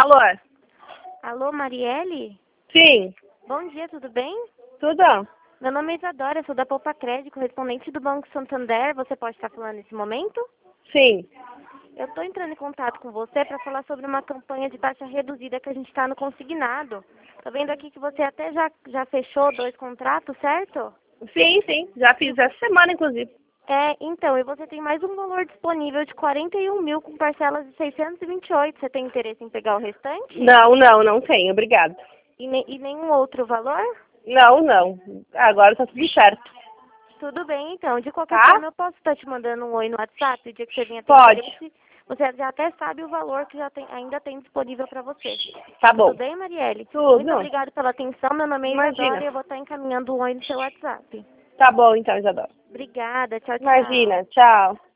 Alô? Alô, Marielle? Sim. Bom dia, tudo bem? Tudo? Meu nome é Isadora, sou da Poupa Crédito, correspondente do Banco Santander. Você pode estar falando nesse momento? Sim. Eu estou entrando em contato com você para falar sobre uma campanha de taxa reduzida que a gente está no consignado. Estou vendo aqui que você até já fechou 2 contratos, certo? Sim. Já fiz essa semana, inclusive. Então, e você tem mais um valor disponível de 41 mil com parcelas de 628. Você tem interesse em pegar o restante? Não tenho, obrigado. E nenhum outro valor? Não. Agora tá tudo certo. Tudo bem, então. De qualquer Tá? forma, eu posso estar te mandando um oi no WhatsApp, o dia que você venha ter Pode. interesse. Você já até sabe o valor que ainda tem disponível para você. Tá Tudo bom. bem, Marielle? Tudo. Muito obrigada pela atenção. Meu nome é Imagina. Isadora e eu vou estar encaminhando um oi no seu WhatsApp. Tá bom, então, Isadora. Obrigada. Tchau, tchau. Imagina. Tchau.